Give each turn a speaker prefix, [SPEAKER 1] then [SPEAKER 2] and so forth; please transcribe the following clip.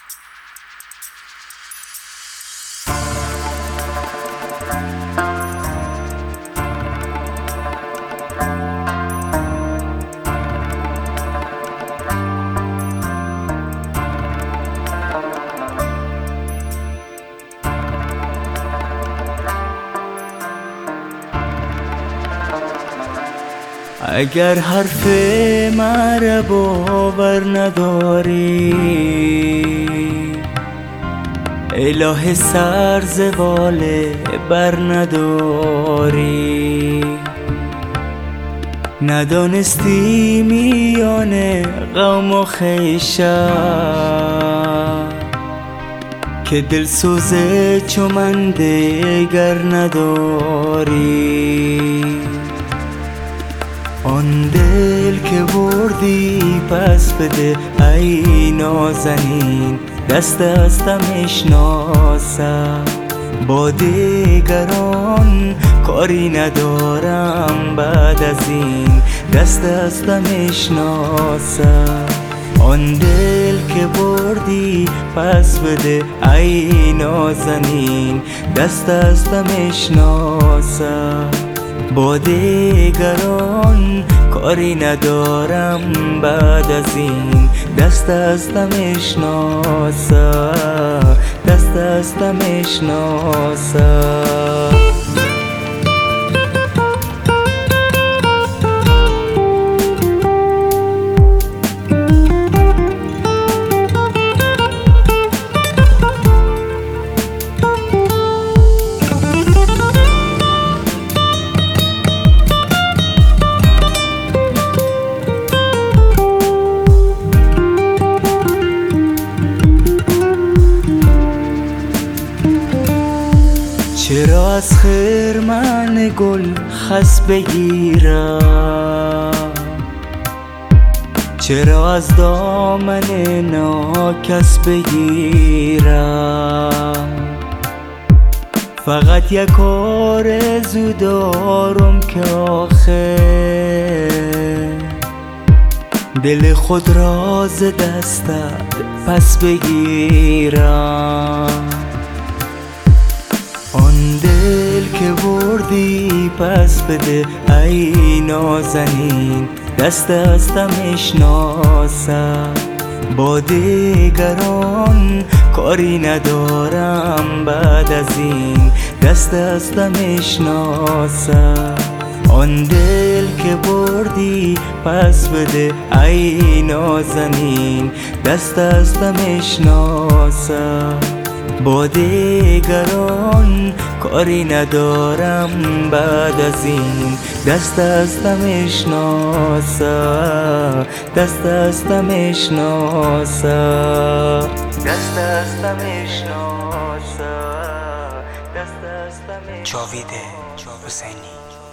[SPEAKER 1] اگر حرف مرا باور نداری، اله سر زبال بر نداری. ندانستی میان قوم و خویشم که دلسوز چو من دگر نداری. آن دل که بردی پس بده ای نازنین، دست دستم اشناسم. با دیگران کاری ندارم بعد از این، دست دستم اشناسم. آن دل که بردی پس بده ای نازنین، دست دستم اشناسم. با دیگران کاری ندارم بعد از این، دست دستم اشناسم، دست دستم اشناسم. چرا از خرمن گل خس بگیرم؟ چرا از دامن ناکس بگیرم؟ فقط یک آرزو دارم که آخر دل خود را ز دستت پس بگیرم. آن دل که بردی پس بده ای نازنین، دست دستم اشناسم. با دیگران کاری ندارم بعد از این، دست دستم اشناسم. آن دل که بردی پس بده ای نازنین، دست دستم اشناسم. با دیگران کاری ندارم بعد از این، دست دستم اشناسم، دست دستم اشناسم، دست دستم اشناسم، دست دستم.
[SPEAKER 2] جاوید حسینی.